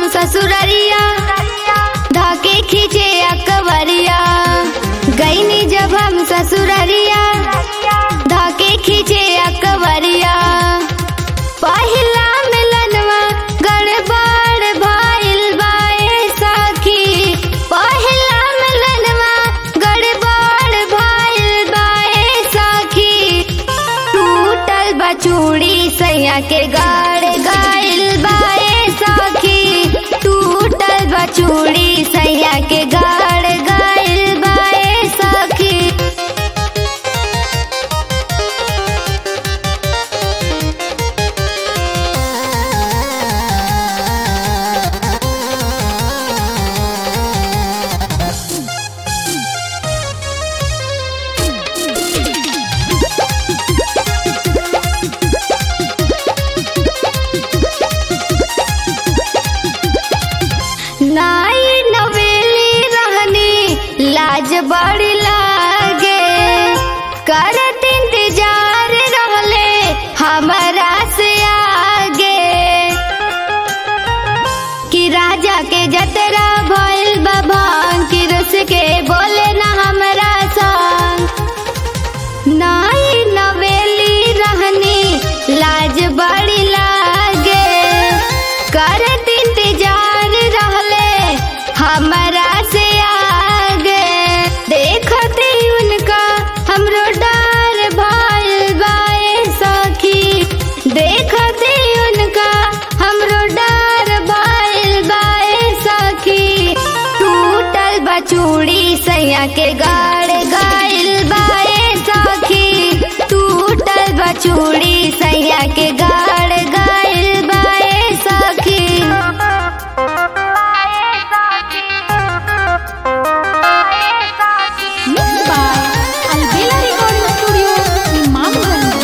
ससुररिया धाके खींचे अकबरिया। गईनी जब हम ससुररिया धाके खींचे अकबरिया। पहिला मिलनवा गड़बड़ भइल बाए सखी। पहिला मिलनवा गड़बड़ भइल बाए सखी। टूटल बा चूड़ी सैया के गाड़ गइल बाए सखी। टूटल बा चूड़ी सैया के गाड़ गइल बाए सखी। नाई नवेली रहनी लाज बड़ी लागे। करत इंतजार रहले हमारा से आगे। कि राजा के जतरा भइल बा भांग कि रस के बोले ना हमरा संग। नाई नवेली रहनी लाज बड़ी लागे। करत इंतजार रहले हमारा से आगे। देखते उनका हमरो डर भइल बाए सखी। देखते उनका हमरो डर भइल बाए सखी। टूटल बा चूड़ी सैया के गाड़ गइल बाए सखी। टूटल बा चूड़ी सैया के गाड़ गइल बाए सखी। Mixed by Albela Recording Studio, Imamganj.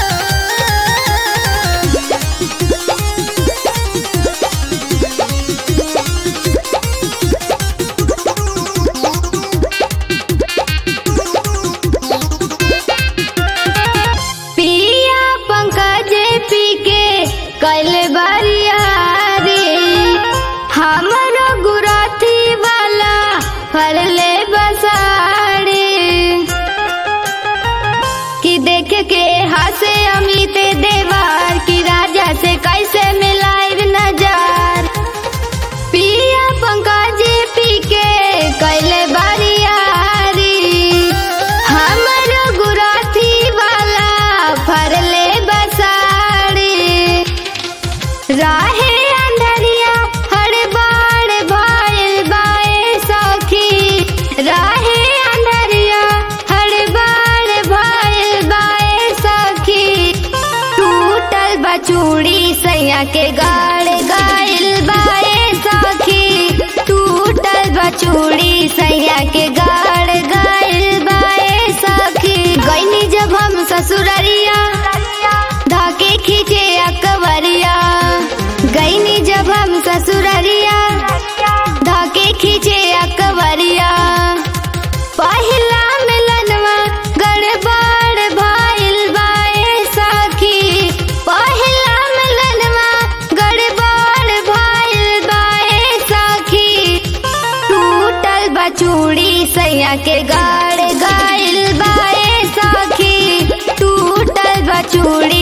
पिया पंकज पी के कैल बरियारी। हमरो गुराथी वाला फरले बसाड़ी। कि देख के हंसे अमित देवार कि राजा से कैसे मिलाइब नजर। पिया पंकज पी के कैले बरियारी। हमरो गुराथी वाला फरले बसाड़ी। राहे अंधरिया हड़बड़ भइल बाए सखी। राहे अंधरिया हड़बड़ भइल बाए सखी। टूटल बा चूड़ी सैया के गाड़ गइल बाए सखी। टूटल बा चूड़ी सैया के गाड़ गइल बाए सखी। गईनी जब हम ससुररिया धाके खींचे अकबरिया। गईनी जब हम ससुररिया धाके खींचे अकबरिया। पहिला मिलनवा गड़बड़ भइल बाए सखी। पहिला मिलनवा गड़बड़ भइल बाए सखी। टूटल बा चूड़ी सैया के गाड़ गइल बाए सखी। टूटल बा चूड़ी